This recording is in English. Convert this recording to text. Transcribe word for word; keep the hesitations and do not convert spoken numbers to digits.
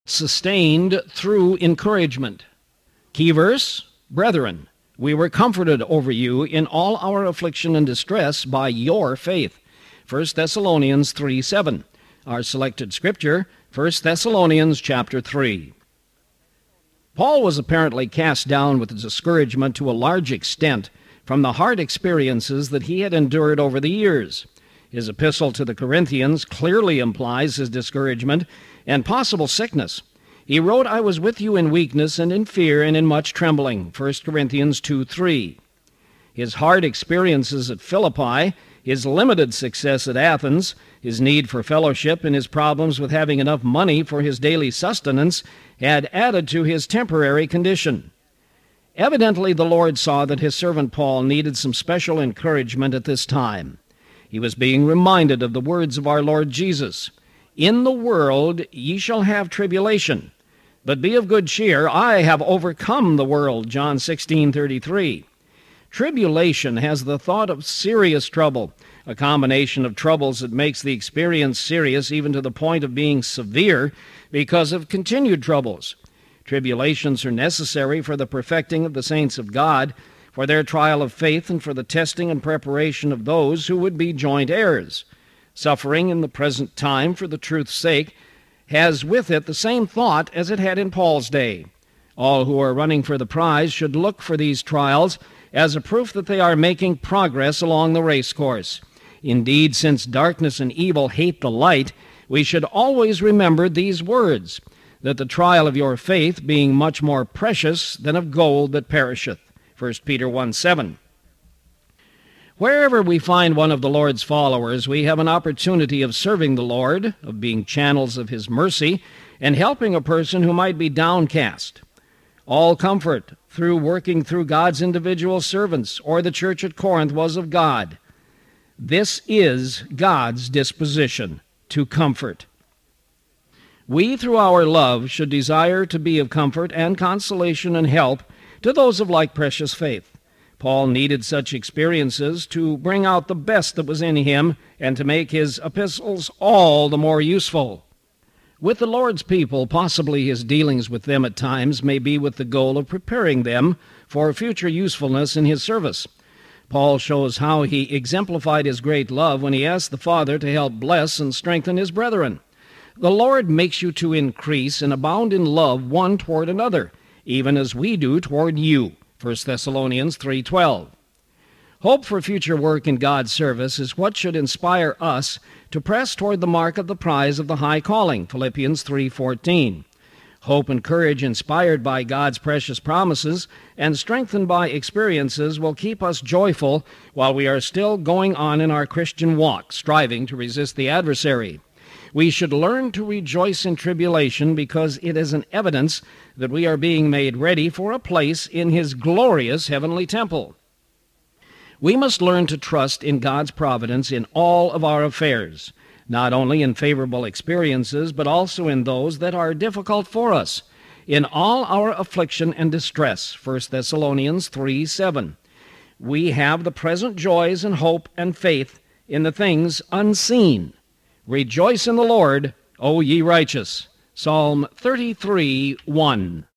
sustained through encouragement. Key verse, brethren, we were comforted over you in all our affliction and distress by your faith. First Thessalonians three seven. Our selected scripture, First Thessalonians chapter three. Paul was apparently cast down with discouragement to a large extent from the hard experiences that he had endured over the years. His epistle to the Corinthians clearly implies his discouragement and possible sickness. He wrote, I was with you in weakness and in fear and in much trembling, First Corinthians two three. His hard experiences at Philippi, his limited success at Athens, his need for fellowship, and his problems with having enough money for his daily sustenance had added to his temporary condition. Evidently, the Lord saw that his servant Paul needed some special encouragement at this time. He was being reminded of the words of our Lord Jesus, In the world ye shall have tribulation, but be of good cheer, I have overcome the world, John sixteen thirty-three. Tribulation has the thought of serious trouble, a combination of troubles that makes the experience serious even to the point of being severe because of continued troubles. Tribulations are necessary for the perfecting of the saints of God, for their trial of faith, and for the testing and preparation of those who would be joint heirs. Suffering in the present time for the truth's sake has with it the same thought as it had in Paul's day. All who are running for the prize should look for these trials as a proof that they are making progress along the race course. Indeed, since darkness and evil hate the light, we should always remember these words, that the trial of your faith being much more precious than of gold that perisheth. First Peter one seven. Wherever we find one of the Lord's followers, we have an opportunity of serving the Lord, of being channels of his mercy, and helping a person who might be downcast. All comfort through working through God's individual servants or the church at Corinth was of God. This is God's disposition to comfort. We, through our love, should desire to be of comfort and consolation and help to those of like precious faith. Paul needed such experiences to bring out the best that was in him and to make his epistles all the more useful. With the Lord's people, possibly his dealings with them at times may be with the goal of preparing them for future usefulness in his service. Paul shows how he exemplified his great love when he asked the Father to help bless and strengthen his brethren. The Lord makes you to increase and abound in love one toward another, even as we do toward you. First Thessalonians three twelve. Hope for future work in God's service is what should inspire us to press toward the mark of the prize of the high calling. Philippians three fourteen. Hope and courage inspired by God's precious promises and strengthened by experiences will keep us joyful while we are still going on in our Christian walk, striving to resist the adversary. We should learn to rejoice in tribulation because it is an evidence that we are being made ready for a place in his glorious heavenly temple. We must learn to trust in God's providence in all of our affairs, not only in favorable experiences, but also in those that are difficult for us, in all our affliction and distress. First Thessalonians three seven. We have the present joys and hope and faith in the things unseen. Rejoice in the Lord, O ye righteous. Psalm thirty-three one.